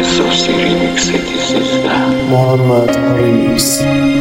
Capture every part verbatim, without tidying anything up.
Saucy Remix سیزده محمد ریمیکس.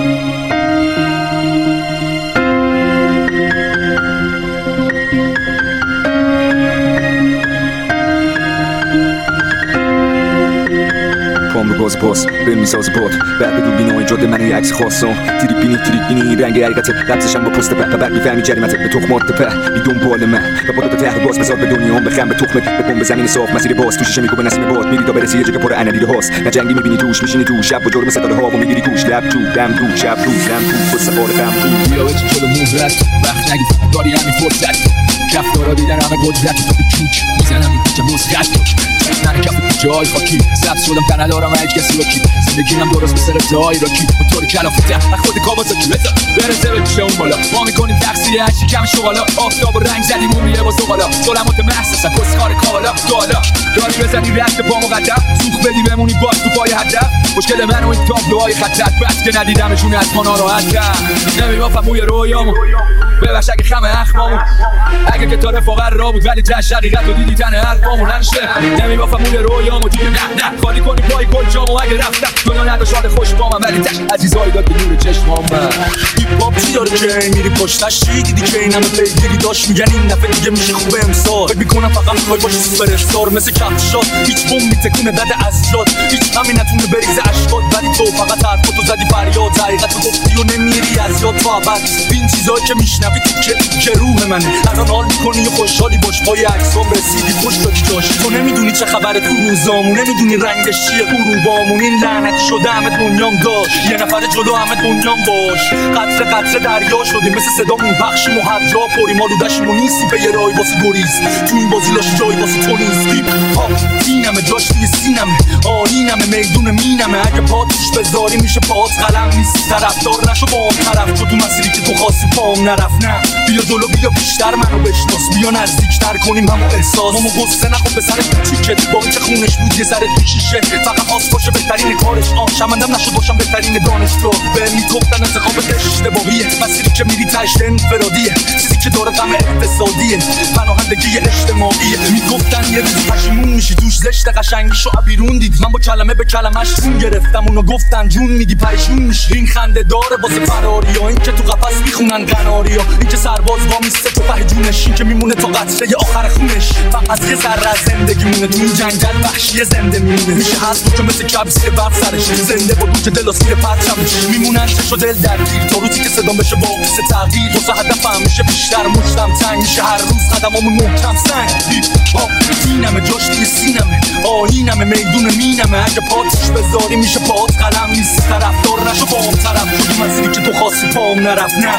پام رو باز باز به میساز باد بعد بدون بینای جاده من یه عکس خواستم تریپ بینی تریپ بینی رنگ حقیقته لبسشم با پست به بعد میفهمی جریمته به تخمات په بیدون بال من و با دو ته باز بذار به دنیا به خم به تخمت به بمب زمین صاف مسیر باز توشش میگو به نسیم باد میری تا برسی یه جا که پر انالیده هاست نه جنگی میبینی توش میشینی تو شب با جرم ستاره ها و میگیری گوش لب تو دم تو شب روز دم تو پس سوار غم تو بیا چه جلو مهرت وقت نگی داری همین فرصت کفتارا دیدن همه قدرت تو چوک میزنم این پیچه مسخط من کف جای خاکی سبز شدم که ندارم هیچ کسی رو کی زندگیم درست به سر دایی را کی با طور کلافته خود کابازا کی بزا برسه به کشه اون بالا ما میکنیم تقصیری هشتی کم شغالا آفتاب و رنگ زدیم اون میره با زغالا ظلمات محسسن کسخار کالا دالا داری بزنی رشت پا مقدم سوخ بدی بمونی باز تو پای هدف مشکل من و این تابلوهای خطت بس که ندیدمشون از ما ناراحتم نمیبافم موی رویامو ببخش اگه خم اخمامو اگه که تا رفاقت را بود ولی تش حقیقت رو دیدی تن حرفامو ننشه نمیبافم موی رویامو دیگه نه نه خالی کنی پای کل جامو اگه رفتم دنیا نداشت حال خوش با من ولی تش عزیزایی داد به نور چشمام من هیپ هاپ چی داره که میری پشتش چی دیدی که این همه پیگیری داشت میگن این دفعه دیگه میشه خوبه امسال فکر میکنم فقط میخوای باشی سوپر استار مثل کفشات هیچ بوم میتکونه دد از جات هیچ همین نتونه بریزه اشکات ولی تو فقط حرفاتو زدی فریاد حقیقتو گفتی و نمیری از یاد تو ابد این چیزایی که میشنوی که که روح منه الان حال میکنی و خوشحالی باش پای عکسام رسیدی خوش دادی جاش تو نمیدونی چه خبره تو روزامون نمیدونی رنگش چیه غروبامون این لعنتی شده همه دنیام داشت یه نفر جلو همه دنیام باش قطره قطره دریا شدیم مثل صدامون بخشیم و هر جا پریم آلودشیم و نیستی به یه رای واسه گریز تو این بازی لاش جایی واسه تو نیست هیپ هاپ اینمه جاش توی سینمه آینمه میدون مینمه اگه پا توش بذاری میشه پات قلم نیست طرفدار نشو با اون طرف تو تو مسیری که تو خواستی پام نرفت نه بیا جلو بیا بیشتر منو بشناس بیا نزدیکتر کنیم همو احساس مامو قصه نخور به سر تیکت با اینکه خونش بود یه ذره تو شیشه فقط خواست باشه بهترین کارش آن شمندم نشد باشم بهترین دانشگاه به میگفتن انتخابت اشتباهیه مسیری که میری تشت انفرادیه چیزی که داره غم اقتصادیه پناهندگی اجتماعیه میگفتن یه روز پشیمون میشی توش زشت قشنگیشو بیرون دید من با کلمه به کلمش جون گرفتم اونو گفتن جون میدی پریشون میشی این خنده داره واسه فراریا این که تو قفس میخونن قناریا این که سرباز وامیسته تو په جونش این که میمونه تا قطره آخر خونش فقط یه ذره از زندگی مونه تو این جنگل وحشی زنده میمونه میشه هست که مثل کب زیر برف سرش زنده با روج دل و سیر پرچم میمونن چش و دل درگیر تا روزی که صدام بشه باعث تغییر واسه هدفم میشه بیشتر مشتم تنگ میشه هر روز قدمامون محکم سنگ هیپ هاپ اینمه جاش توی سینمه آینمه میدون مینمه اگه پاتش بذاری میشه پات قلم نیست طرفدار نشو با اون طرف تو مسیری که تو خواستی پام نرفت نه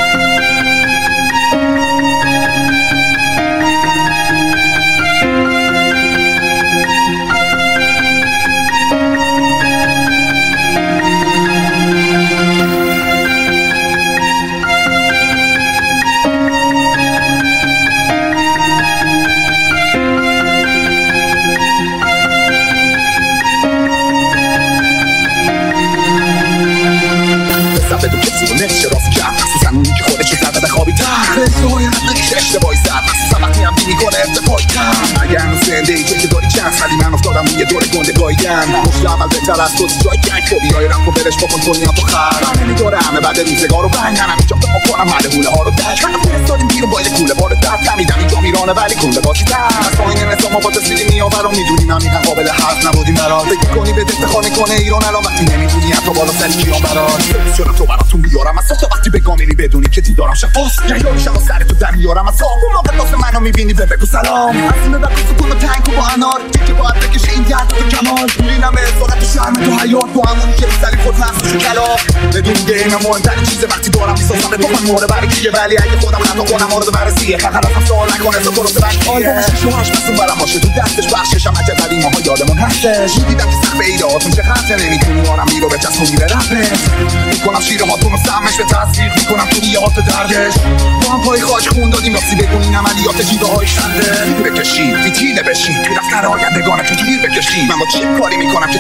بدون کسی رو نمیشه راست کرد مخصوصا اونی که خودش رو زده بخوابی تر خیلی های نداریش اشتباهی زد مخصوصا وقتی هم بینی کنه ارتفاعی کم اگر هنوز زنده ای که داری چند سالی من افتادم روی دور گنده گایدن مشت عمل بهتر از تو جای گنگ خوبی های رفت و برش بکن دنیا تو خر من نمیداره همه بعد روزگار رو بنگ هم اینجا تو کنم حل حوله ها رو دک من فرستادیم بیرون باید کوله بار درد کمیدم اینجا میرانه ولی کنده بازی در از پایین نظام با تصویری میآورم میدونیم همین قابل حرف نبودیم برات فکر کنی به افتخار میکنه ایران الان وقتی نمیدونی حتی بالا سری کیان برات چرا تو براتون بیارم از تو وقتی به گامیری بدونی که دیدارم شفاست یا یارشم و سر تو در میارم از اون موقع واسه منو میبینی به بگو سلام از این به سکون و تنگ و با انار که باید بکشه این درد و کمال میبینم احسانت و شرم تو حیات تو همونی که سری خود هست و کلام بدون گیم مهمترین چیزه وقتی دارم میسازم به تو من مورد برگیه ولی اگه خودم خطا کنم مورد بررسیه فقط ازم سوال نکنه تو درست برگیه آلبوم شیشوهاش بسون برم باشه تو دستش بخششم عجب قدیماها یادمون هستش دیدم که سخت ایدهاتون چه خطره نمیتونی آرم میرو به چسب و میره رفت میکنم شیرهاتون رو سمش به تصدیق میکنم تو نیهات دردش با هم پای خاک خون دادیم راستی بگونین عملیات جیوه های شنده بکشید فیتیله بشید رفتر آیندگانه که گیر بکشید من با چی کاری میکنم که چیت بکشید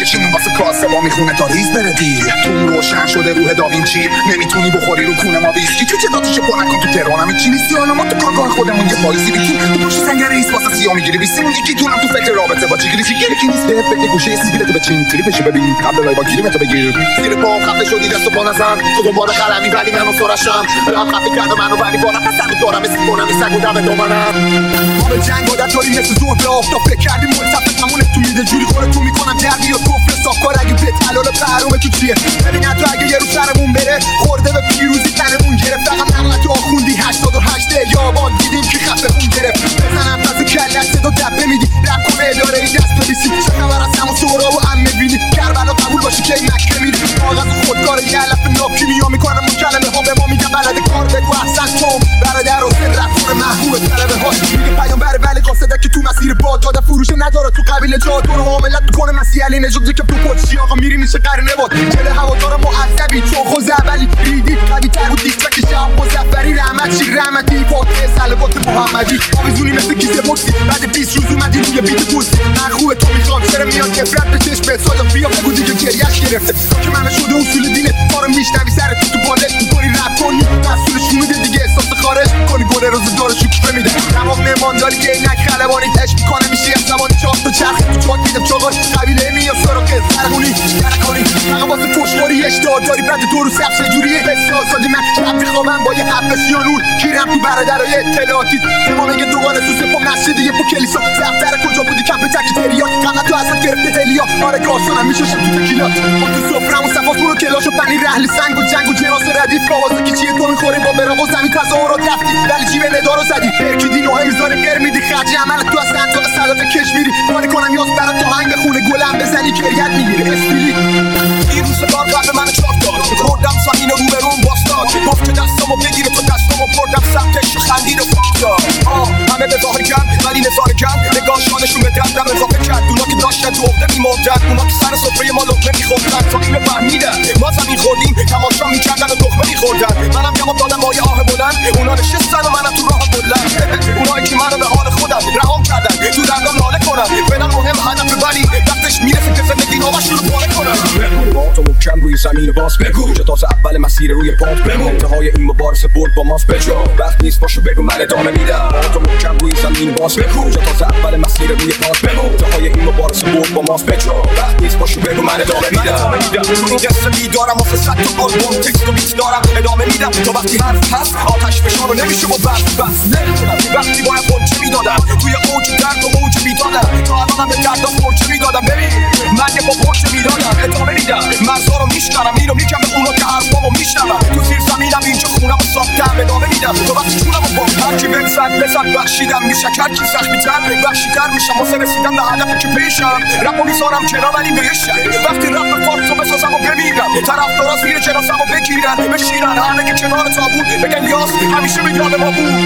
بشینیم واسه کاسه با میخونه تا ریز بره دیر تو روشن شده روح داوینچی نمیتونی بخوری رو کونه ما ویسکی تو چه داتیشو پر نکن تو تهران هم چی نیستی حالا ما تو کارگاه خودمون یه پاییزی بیتیم تو پشت سنگر ریس واسه سیاه میگیری بیستیمون یکی تونم تو فکر رابطه با جیگری چیگری که نیست بهت بگه گوشه سیگیرتو بچین تریپشو ببین قبل لایو با گیریمتو بگیر زیر پام خفه شدی دست و پا نزن تو دنبال قلمی ولی منو سرشم رام خفه کرده منو ولی با نفس هم دارم اسم کنم این سگ و دم دامنم ما به جنگ عادت داریم مثل زور به آفتاب فکر کردیم ملتفت همونه تو میده جوری خورتون میکنم دربی و کفر صافکار اگه به تلال پهرومه تو چیه ببین تو اگه یه رو سرمون بره خورده به پیروزی تنمون گرفت فقط نقلت تو آخوندی هشتاد و هشت یابان دیدیم که خفه خون گرفت بزنم پس کلت صدا دبه میدی رب کنه اداره ای دست بریسی چه خبر از همون سورا و هم میبینی کربلا قبول باشی که مکه میری آغاز خودکار یه علف ناکی میا میکنم اون کلمه ها به ما میگن بلد کار بگو احسن تو برادر و سر رفتار محبوب طلبه ها میگه پیامبر ولی قاصده که تو مسیر باد داده فروش نداره تو قبیله جا تو رو حاملت میکنه مسیح علی نژاد که تو پوچی آقا میری میشه قرنه باد چله هوادار معذبی چون خوز اولی ریدی قوی تر و دیسپک شب مظفری رحمت شی رحمتی فاتحه صلوات محمدی آویزونی مثل کیسه بوکسی بعد بیست روز اومدی روی بیت پوستی من خوبه تو میخوام چرا میاد نفرت به چشمت سادا بیا بگو دیگه گریه‌اش گرفته که من شده اصول دینه کارو میشنوی سر تو تو بالت میکنی رپ کنی مسئولش میده دیگه احساس خارج کنی گل روز دار شوکه میده تمام مهمانداری که اینک خلبانی اش میکنه میشه زبان چاپ تو چرخ تو چات میدم چاقال قبیله میاد سراغ سرمونی درکانی فقط واسه فوشواری اشتها داری بعد دو روز سبز جوریه بسیار سادی من شب میخوام با یه حب سیانور کیرم تو برادرای اطلاعاتی تمام میگه دوگانه سوسه با مسجد یه با کلیسا زفتر کجا بودی کمپ تکیتریات قمت تو اصلا گرفته تلیا آره گاسونم میشاشم تو تکیلات ما تو سفرم و صفاس برو کلاش و پنیر رحل سنگ و جنگ و جناس ردیف کاوازه که چیه تو میخوری با برا و زمین تظاهرات رفتی ولی جیب ندارو زدی برکیدی نوه میذاری قر میدی خرج عمل تو از صندوق صدات کش میری کاری کنم یاس برات تو هنگ خونه گلم بزنی کریت میگیری استیلی این روز کار قبل من چاپ داد بردم زمین رو به روم باستاد گفت که دستامو بگیره تو دستامو بردم سمتش و خندید و فاکداد همه به ظاهر کن ولی نظاره کن نگاهشانشون به دردم اضافه کرد اونا که داشتن تو عقده میمردن اونا که سر سفره ما لقمه میخوردن تا اینو فهمیدن ما زمین خوردیم تماشا میکردن و تخمه میخوردن منم جواب دادم با یه آه بلند اونا نشستن و منم تو راه بلند اونایی که منو به حال خودم رهام کردن تو دردم ناله کنم فعلا مهم هدف ولی وقتش میرسه که زندگی نامش رو پاره کنم با تو محکم روی زمین باز بگو چه تازه اول مسیر روی پات بمون انتهای این مبارزه برد با ماست بجا وقت نیست باشو بگو من ادامه میدم با تو محکم روی زمین باز بگو چه تازه اول مسیر روی پات بمون انتهای این مبارزه برد با ماست بجا وقت نیست باشو بگو من ادامه میدم تو این قصه میدارم واسه صد تا آلبوم تکست و بیت دارم ادامه میدم تا وقتی حرف هست آتش فشار رو نمیشه با بس بس نمیدونم وقتی باید خودچه میدادم توی اوج درد و اوج بیدادم تا الانم به دردم پرچه میدادم ببین من یه با پرچه میدادم ادامه میدم مرزا رو میشکنم اینو میگم به اونا که حرفامو میشنوم تو زیر زمینم اینجا خونم و ساختم ادامه میدم تو وقتی چونم و با هرکی بهم زد بزد بخشیدم میشه هرکی زخمی‌تر بخشیدر میشم واسه رسیدم به هدفی که پیشم رپو میذارم کنار ولی بهشم وقتی رپ فارسو بسازم و بمیرم طرفدارا زیر جنازه‌مو بگیرن بشینن همه که کنار تابوت بگن یاس همیشه به یاد ما بود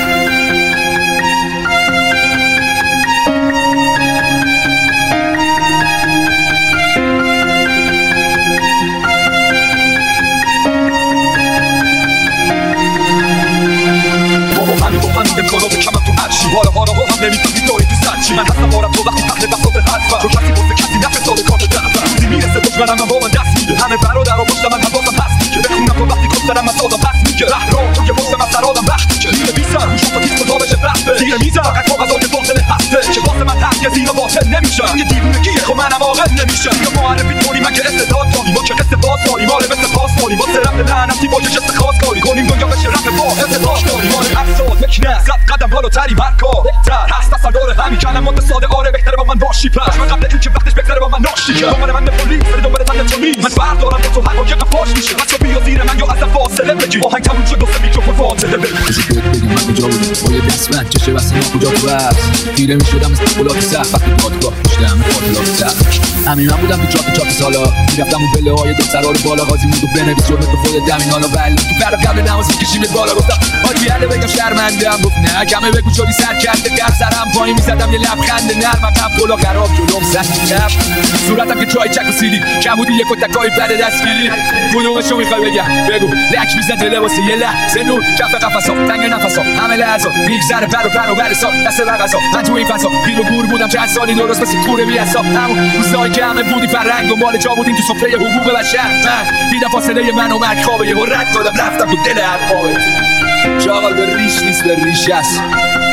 همین کارو بکنم تو هرچی حالا حالا هم نمیتونی داری تو سرچی من هستم بارم تو وقتی پهل بساط حرفم تو کسی بسته کسی نفستاده کارت دردم روزی میرسه دشمنم من با من دست میده همه برادر و پشت من حواسم هست میگه بخونم تو وقتی کفترم من سازم پس میگه رهرام تو که پشت من سرادم وقت میگه میره بیسر روش تا دیست کتابش رفته زیر میزم فقط کاغذات باطل هسته که واسه من هست که زیر باطل نمیشه یه دیوونگیه خب منم عاقل نمیشه یا معرفی کنی من که استعداد داری ما که قصه باز داریم آره مثل پاس داریم واسه رفت لعنتی با یه جست خاص کاری کنیم دنیا بشه رفت با ارتباط داریم آره افساد مکنه زد قدم بالاتری برکا بهتر هست اصلا داره همین کلمات ساده آره بهتره با من باشی پس من قبل اینکه وقتش بگذره با من ناشی کرد دنبال من به پلیس بری دنبال تنده تو نیست من بردارم تو هر واقع قفاش میشه بچه بیا زیر من یا از فاصله بگی آهنگ تموم شد دوست میکروفون فاصله بگی بگم من کجا بودم با یه دستمند چشه واسه من کجا تو بس دیره میشدم مثل بلاد سخت وقتی دادگاه پشتم فاطلات سخت همین من بودم تو چاپ چاپ سالا میرفتم اون بله های دو سرار بالا قاضی مون تو بنویس جرمت تو خودت دمین حالا ولی تو پر قبل نماز میکشیم بالا گفتم حاجی علی بگم شرمندم گفت نه کمه بگو چوری سر کرده گر سرم پایین میزدم یه لبخند نرم عقب بالا خراب جلوم زد کف صورتم که چای چک و سیلی کمودی یک کتکای بد دستگیری کدومشو میخوای بگم بگو لک میزنه لباس یه لحظه نور کف قفسا تنگ نفسا همه لحظا میگذره پر و پر و برسا دست بغزا من تو این فضا گیر و گور بودم چند سالی درست مثل کوره بی حساب همون روزایی که همه بودی فرنگ دنبال جا بودیم تو سفره حقوق بشر. من دیدم فاصله من و مرگ خوابه، یه رد دادم رفتم تو دل هر خوابه. چاقال به ریش نیست به ریش است،